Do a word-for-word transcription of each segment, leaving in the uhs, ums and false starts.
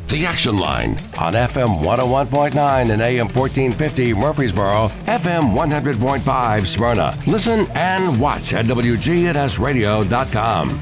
The Action Line on F M one oh one point nine and A M fourteen fifty Murfreesboro, F M one hundred point five Smyrna. Listen and watch at W G N S radio dot com.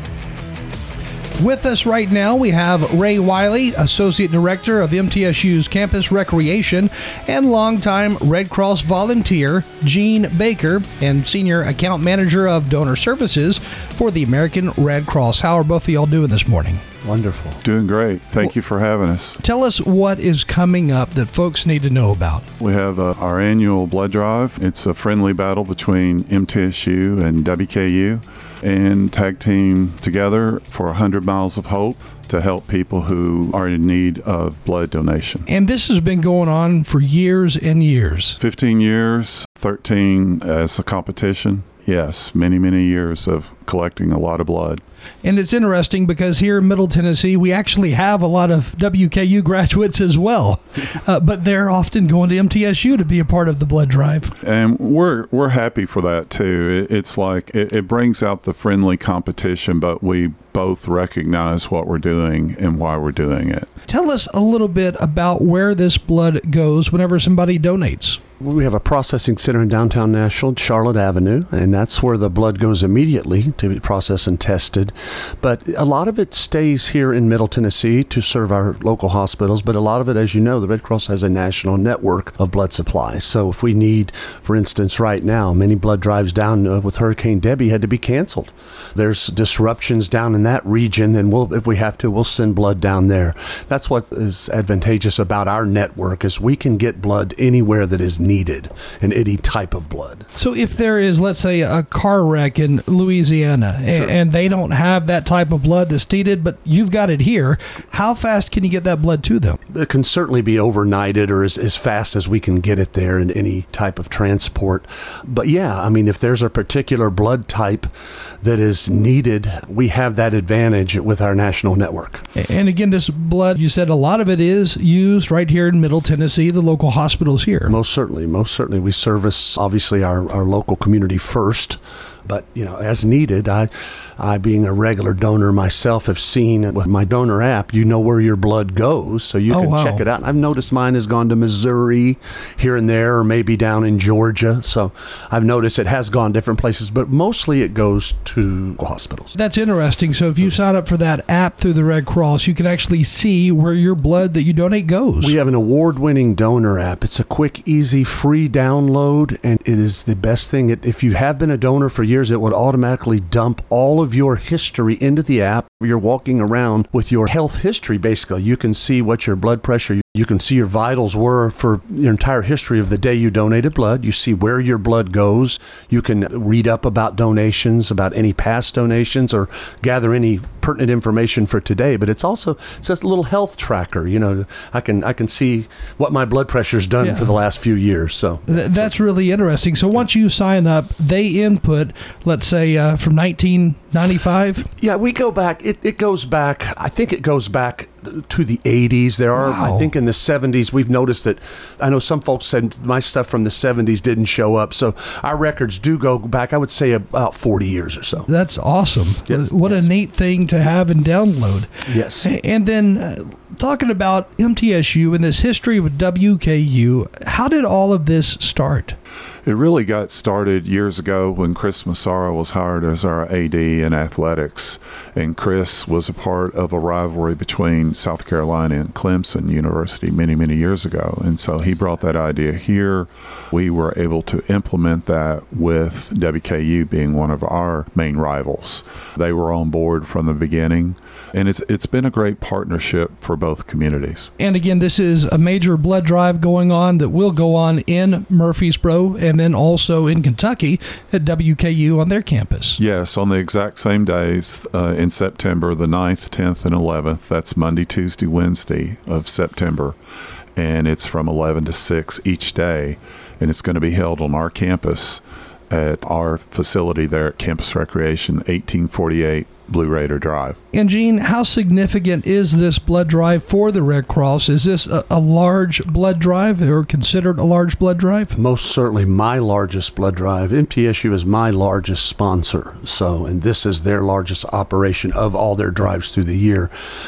With us right now, we have Ray Wiley, Associate Director of M T S U's Campus Recreation, and longtime Red Cross volunteer, Gene Baker, and Senior Account Manager of Donor Services for the American Red Cross. How are both of y'all doing this morning? Wonderful. Doing great. Thank well, you for having us. Tell us what is coming up that folks need to know about. We have uh, our annual blood drive. It's a friendly battle between M T S U and W K U, and tag team together for one hundred miles of hope to help people who are in need of blood donation. And this has been going on for years and years. fifteen years, thirteen as a competition. Yes, many, many years of collecting a lot of blood. And it's interesting because here in Middle Tennessee, we actually have a lot of W K U graduates as well, uh, but they're often going to M T S U to be a part of the blood drive. And we're we're happy for that too. It, it's like it, it brings out the friendly competition, but we both recognize what we're doing and why we're doing it. Tell us a little bit about where this blood goes whenever somebody donates. We have a processing center in downtown Nashville, Charlotte Avenue, and that's where the blood goes immediately to be processed and tested. But a lot of it stays here in Middle Tennessee to serve our local hospitals, but a lot of it, as you know, the Red Cross has a national network of blood supplies. So if we need, for instance, right now, many blood drives down uh, with Hurricane Debbie had to be canceled. There's disruptions down in that region, and we'll, if we have to, we'll send blood down there. That's what is advantageous about our network, is we can get blood anywhere that is needed, and any type of blood. So if there is, let's say, a car wreck in Louisiana, sure. and, and they don't have that type of blood that's needed, but you've got it here, how fast can you get that blood to them? It can certainly be overnighted or as, as fast as we can get it there in any type of transport. But yeah, I mean, if there's a particular blood type that is needed, we have that advantage with our national network. And again, this blood, you said a lot of it is used right here in Middle Tennessee, the local hospitals here. Most certainly. Most certainly. We service, obviously, our, our local community first. But, you know, as needed, I, I being a regular donor myself, have seen with my donor app, you know where your blood goes, so you oh, can wow. check it out. I've noticed mine has gone to Missouri here and there, or maybe down in Georgia. So I've noticed it has gone different places, but mostly it goes to hospitals. That's interesting. So if you sign up for that app through the Red Cross, you can actually see where your blood that you donate goes. We have an award-winning donor app. It's a quick, easy, free download, and it is the best thing. It, if you have been a donor for years, it would automatically dump all of your history into the app. You're walking around with your health history, basically. You can see what your blood pressure, you can see your vitals were for your entire history of the day you donated blood. You see where your blood goes. You can read up about donations, about any past donations, or gather any pertinent information for today. But it's also, it's just a little health tracker. You know, I can I can see what my blood pressure's done yeah. for the last few years. So Th- that's really interesting. So once you sign up, they input, let's say, uh, from nineteen ninety-five? Yeah, we go back. It, it goes back, I think it goes back to the eighties. There are, wow. I think in the seventies, we've noticed that, I know some folks said my stuff from the seventies didn't show up. So our records do go back, I would say, about forty years or so. That's awesome. Yes, what yes. a neat thing to have and download. Yes. And then uh, talking about M T S U and this history with W K U, how did all of this start? It really got started years ago when Chris Massara was hired as our A D in athletics. And Chris was a part of a rivalry between South Carolina and Clemson University many, many years ago. And so he brought that idea here. We were able to implement that with W K U being one of our main rivals. They were on board from the beginning. And it's it's been a great partnership for both communities. And again, this is a major blood drive going on that will go on in Murfreesboro and then also in Kentucky at W K U on their campus. Yes, on the exact same days uh, in September, the ninth, tenth, and eleventh. That's Monday, Tuesday, Wednesday of September. And it's from eleven to six each day. And it's going to be held on our campus at our facility there at Campus Recreation, eighteen forty-eight Blue Raider Drive. And Gene, how significant is this blood drive for the Red Cross? Is this a, a large blood drive or considered a large blood drive? Most certainly my largest blood drive. M T S U is my largest sponsor. So, and this is their largest operation of all their drives through the year.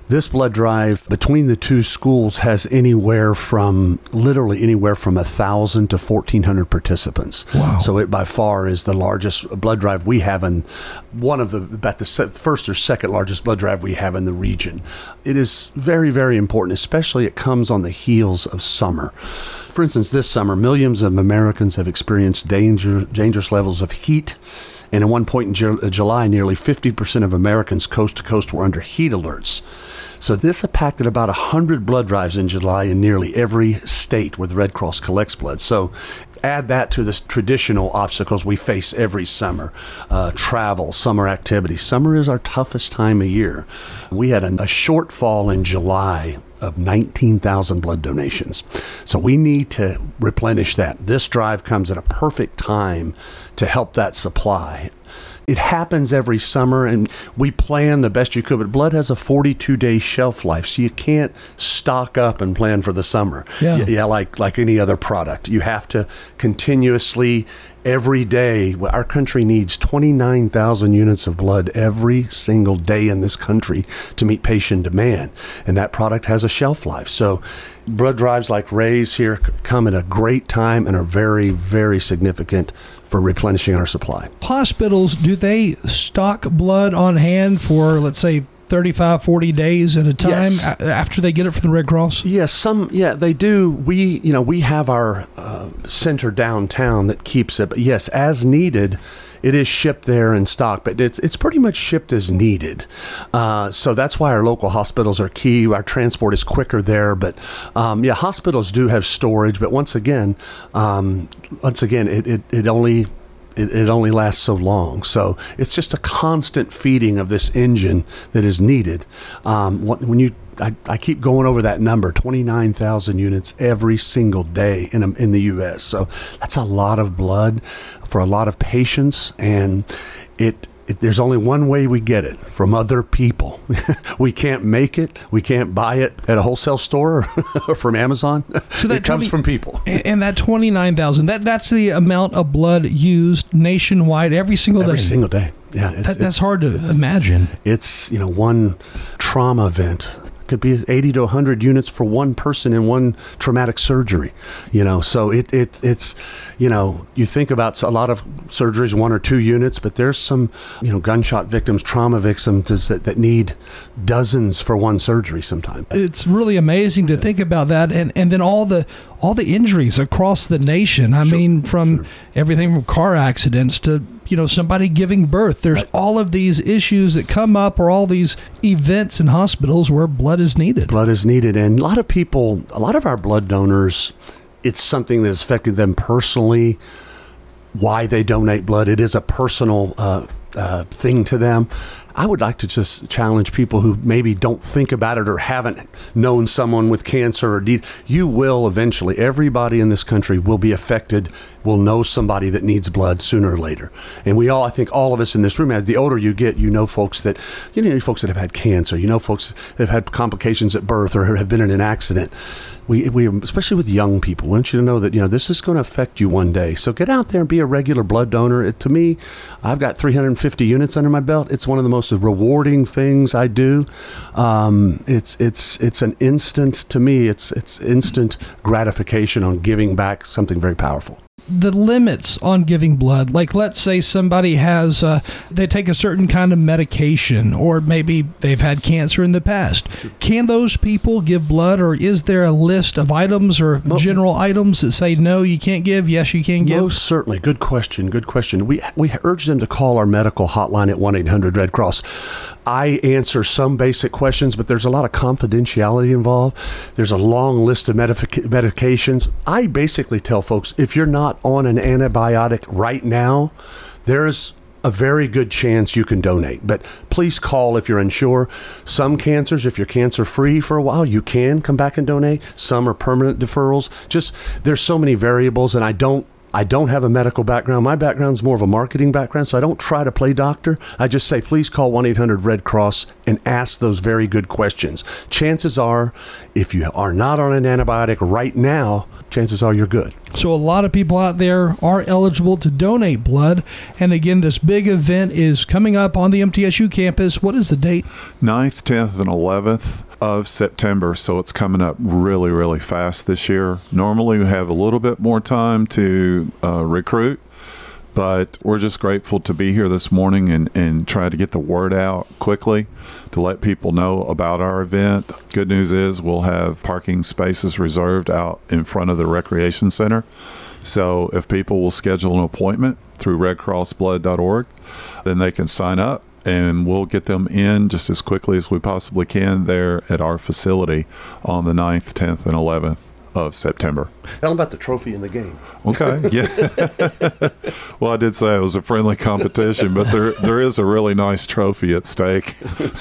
This blood drive between the two schools has anywhere from, literally anywhere from one thousand to fourteen hundred participants. Wow. So it by far is the largest blood drive we have in, one of the, about the first or second largest blood drive we have in the region. It is very, very important, especially it comes on the heels of summer. For instance, this summer, millions of Americans have experienced danger, dangerous levels of heat. And at one point in Ju- July, nearly fifty percent of Americans coast to coast were under heat alerts. So this impacted about one hundred blood drives in July in nearly every state where the Red Cross collects blood. So add that to the traditional obstacles we face every summer. Uh, travel, summer activities. Summer is our toughest time of year. We had a, a shortfall in July of nineteen thousand blood donations. So we need to replenish that. This drive comes at a perfect time to help that supply. It happens every summer, and we plan the best you could, but blood has a forty-two day shelf life, so you can't stock up and plan for the summer. Yeah, y- yeah like, like any other product. You have to continuously, every day. Our country needs twenty-nine thousand units of blood every single day in this country to meet patient demand, and that product has a shelf life. So blood drives like Ray's here come at a great time and are very, very significant for replenishing our supply. Hospitals, do they stock blood on hand for, let's say, thirty-five, forty days at a time Yes. a- after they get it from the Red Cross? Yes, some, yeah, they do. We, you know, we have our uh, center downtown that keeps it. But yes, as needed, it is shipped there in stock, but it's it's pretty much shipped as needed. Uh, so that's why our local hospitals are key. Our transport is quicker there, but um, yeah, hospitals do have storage. But once again, um, once again, it it, it only. It, it only lasts so long. So it's just a constant feeding of this engine that is needed. Um, what, when you, I, I keep going over that number, twenty-nine thousand units every single day in, a, in the U S. So that's a lot of blood for a lot of patients. And it, it there's only one way we get it, from other people. We can't make it. We can't buy it at a wholesale store or from Amazon. So that it comes twenty from people. And, and that twenty-nine thousand, that, that's the amount of blood used nationwide every single Every day. single day. Yeah, it's, That, that's it's- hard to it's- imagine. It's, you know, one trauma event could be eighty to one hundred units for one person in one traumatic surgery, you know. So it, it it's, you know, you think about a lot of surgeries, one or two units, but there's some, you know, gunshot victims, trauma victims that, that need dozens for one surgery sometimes. It's really amazing to think about that, and, and then all the all the injuries across the nation. I Sure, mean, from sure. everything from car accidents to, you know, somebody giving birth. There's Right. all of these issues that come up, or all these events in hospitals where blood is needed. Blood is needed. And a lot of people, a lot of our blood donors, it's something that's affected them personally, why they donate blood. It is a personal uh, uh, thing to them. I would like to just challenge people who maybe don't think about it or haven't known someone with cancer or need. You will eventually. Everybody in this country will be affected, will know somebody that needs blood sooner or later. And we all, I think all of us in this room, as the older you get, you know folks that, you know folks that have had cancer, you know folks that have had complications at birth or have been in an accident. We, we, especially with young people, we want you to know that, you know, this is going to affect you one day. So get out there and be a regular blood donor. It, to me, I've got three hundred fifty units under my belt. It's one of the most rewarding things I do. Um, it's it's it's an instant, to me, it's it's instant gratification on giving back something very powerful. The limits on giving blood, like let's say somebody has, uh, they take a certain kind of medication, or maybe they've had cancer in the past. Can those people give blood, or is there a list of items or Mo- general items that say, no, you can't give, yes, you can give? Most certainly. Good question. Good question. We we urge them to call our medical hotline at one eight hundred Red Cross. I answer some basic questions, but there's a lot of confidentiality involved. There's a long list of medica- medications. I basically tell folks, if you're not on an antibiotic right now, there's a very good chance you can donate. But please call if you're unsure. Some cancers, if you're cancer-free for a while, you can come back and donate. Some are permanent deferrals. Just, there's so many variables, and I don't I don't have a medical background. My background's more of a marketing background, so I don't try to play doctor. I just say, please call one eight hundred red cross and ask those very good questions. Chances are, if you are not on an antibiotic right now, chances are you're good. So a lot of people out there are eligible to donate blood. And again, this big event is coming up on the M T S U campus. What is the date? ninth, tenth, and eleventh of September, so it's coming up really, really fast this year. Normally we have a little bit more time to uh, recruit, but we're just grateful to be here this morning and, and try to get the word out quickly to let people know about our event. Good news is we'll have parking spaces reserved out in front of the recreation center. So if people will schedule an appointment through red cross blood dot org, then they can sign up, and we'll get them in just as quickly as we possibly can there at our facility on the ninth, tenth, and eleventh of September. Tell them about the trophy in the game. Okay, yeah. Well, I did say it was a friendly competition, but there there is a really nice trophy at stake.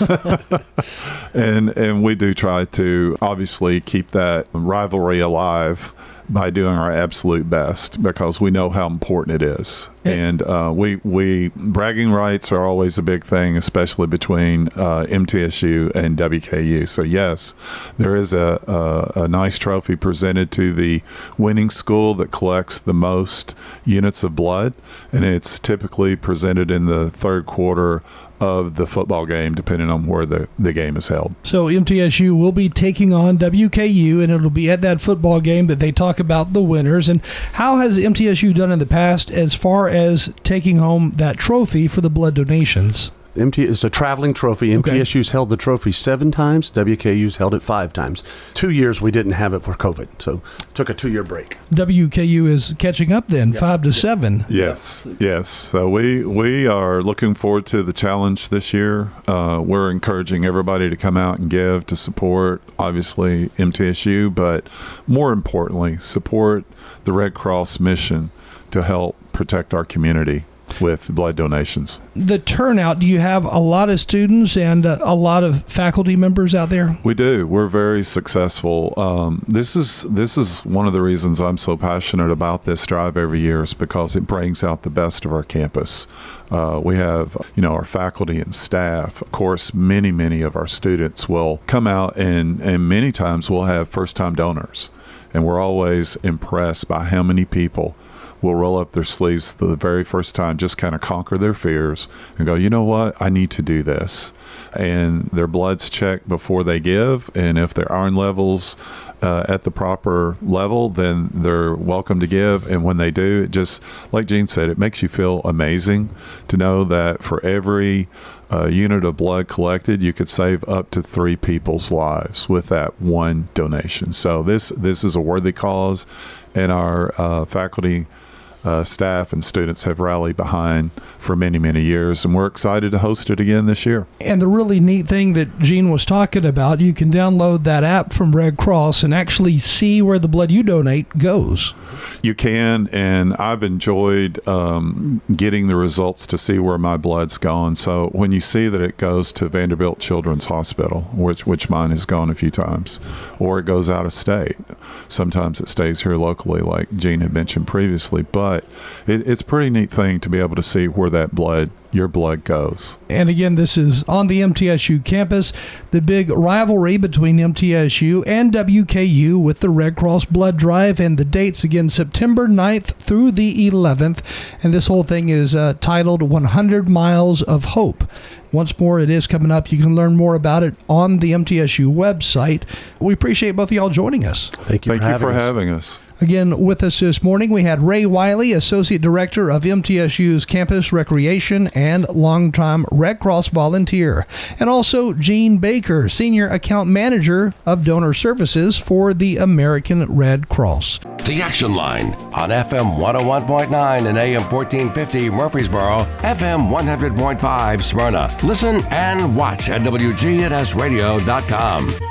and and we do try to obviously keep that rivalry alive by doing our absolute best, because we know how important it is. And uh, we we bragging rights are always a big thing, especially between uh, M T S U and W K U. So yes, there is a, a, a nice trophy presented to the winning school that collects the most units of blood, and it's typically presented in the third quarter of the football game, depending on where the, the game is held. So M T S U will be taking on W K U, and it'll be at that football game that they talk about the winners. And how has M T S U done in the past as far as taking home that trophy for the blood donations? M T is a traveling trophy. M T S U's held the trophy seven times. W K U's held it five times. Two years we didn't have it for COVID, so it took a two-year break. W K U is catching up then, yep. five to seven. Yes, yes. So we we are looking forward to the challenge this year. Uh, we're encouraging everybody to come out and give to support, obviously, M T S U, but more importantly, support the Red Cross mission to help protect our community with blood donations. The turnout, do you have a lot of students and uh, a lot of faculty members out there? We do. We're very successful. Um, this is this is one of the reasons I'm so passionate about this drive every year, is because it brings out the best of our campus. Uh, we have, you know, our faculty and staff. Of course, many, many of our students will come out, and, and many times we'll have first-time donors. And we're always impressed by how many people will roll up their sleeves for the very first time, just kind of conquer their fears and go, you know what, I need to do this. And their blood's checked before they give, and if their iron levels uh, at the proper level, then they're welcome to give. And when they do, it just, like Gene said, it makes you feel amazing to know that for every uh, unit of blood collected, you could save up to three people's lives with that one donation. So this this is a worthy cause, and our uh, faculty Uh, staff and students have rallied behind for many, many years, and we're excited to host it again this year. And the really neat thing that Gene was talking about, you can download that app from Red Cross and actually see where the blood you donate goes. You can, and I've enjoyed um, getting the results to see where my blood's gone. So when you see that it goes to Vanderbilt Children's Hospital, which which mine has gone a few times, or it goes out of state, sometimes it stays here locally, like Gene had mentioned previously, but But it, it's a pretty neat thing to be able to see where that blood, your blood goes. And again, this is on the M T S U campus, the big rivalry between M T S U and W K U with the Red Cross Blood Drive, and the dates again, September ninth through the eleventh. And this whole thing is uh, titled one hundred miles of Hope. Once more, it is coming up. You can learn more about it on the M T S U website. We appreciate both of y'all joining us. Thank you Thank for, you having, for us. having us. Again, with us this morning, we had Ray Wiley, Associate Director of M T S U's Campus Recreation and longtime Red Cross volunteer, and also Gene Baker, Senior Account Manager of Donor Services for the American Red Cross. The Action Line on F M one oh one point nine and A M fourteen fifty Murfreesboro, F M one hundred point five Smyrna. Listen and watch at W G N S radio dot com.